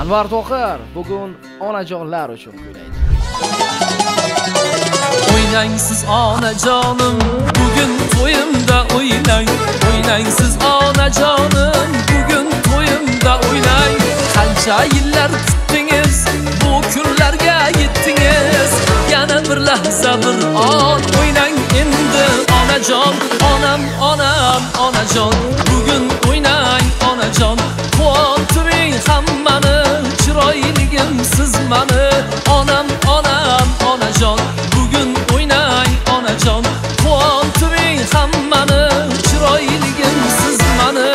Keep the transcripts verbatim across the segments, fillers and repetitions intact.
Anvar To'qir bugun onajonlar uchun kuylaydi. O'ynang siz onajonim, bugun to'yimda o'ynang. O'ynang siz onajonim, bugun to'yimda o'ynang. Qancha yillar kutdingiz, bu kunlarga yetdingiz. Yana bir lahza bir on o'ynang endi onajon. Onam, onam, onajon, bugun o'ynang onajon. Quvontiring hammani, chiroyligim siz mani. Onam, onam, onajon, bugun o'ynang onajon. Quvontiring hammani, chiroyligim siz mani.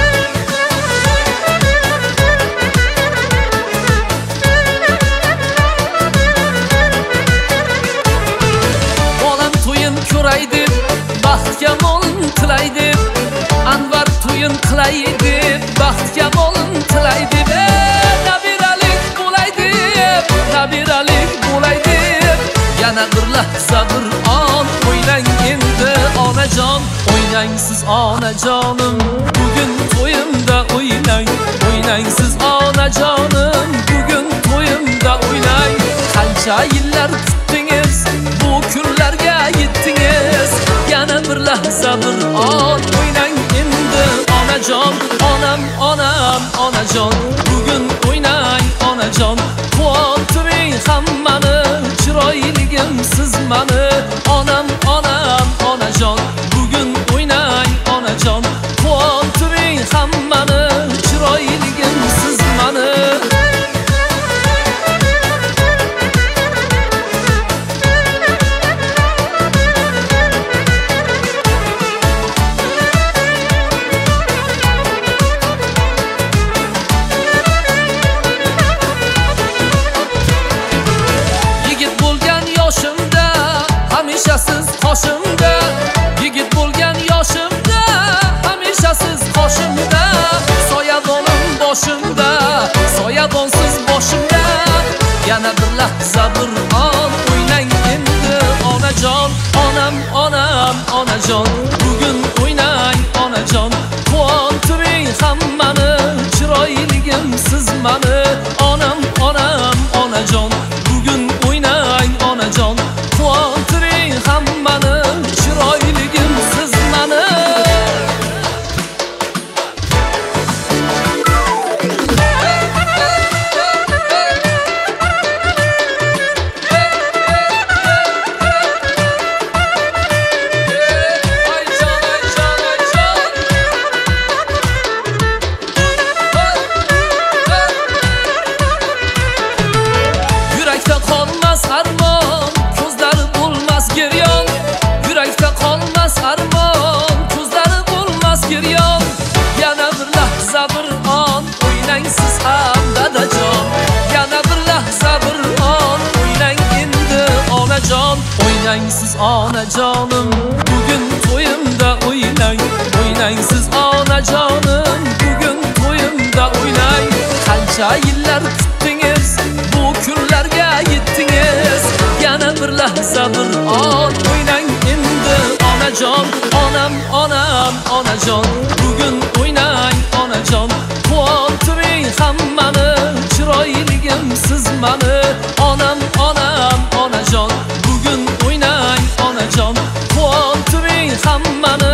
Bolam to'yin ko'ray deb, baxtga molin tilay deb, Anvar to'yin qilay deb, baxtga molin tilay deb, nabiralik bo'lay deb, nabiralik bo'lay deb. Yana bir lahza bir on o'ynang endi onajon. O'ynang siz onajonim, bugun to'yimda o'ynang. O'ynang siz onajonim, bugun to'yimda o'ynang. Qancha yillar kutdingiz, bu kunlarga yetdingiz. Yana bir lahza bir on o'ynang endi onajon. Onam, onam, onajon, bugun o'ynang onajon. Quvontiring hammani, chiroyligim siz mani. Onam, onam, onajon, bugun o'ynang onajon. Quvontiring hammani, chiroyligim siz mani. Siz qoshimda, yigit bo'lgan yoshimda, hamisha siz qoshimda. Soyabonim boshimda, soyabonsiz boshimda. Yana bir lahza bir on o'ynang endi onajon. Onam, onam, onajon, bugun o'ynang onajon. Quvontiring hammani, chiroyligim siz mani. Onam, onam, onajon, bugun o'ynang onajon. Quvontiring hammani, chiroyligim siz mani. Yurakda qolmas armon, ko'zlari bo'lmas geryon. Yurakda qolmas armon, ko'zlari bo'lmas geryon. Yana bir lahza bir on o'ynang siz ham dadajon. Yana bir lahza bir on o'ynang endi onajon. O'ynang siz onajonim, bugun to'yimda o'ynang. O'ynang siz onajonim, bugun to'yimda o'ynang. Qancha yillar kutdingiz, bu kunlarga yetdingiz. Yana bir lahza bir on o'ynang endi onajon. Onam, onam, onajon, bugun o'ynang onajon. Quvontiring hammani, chiroyligim siz mani. Onam, onam, onajon, bugun o'ynang onajon. Quvontiring hammani,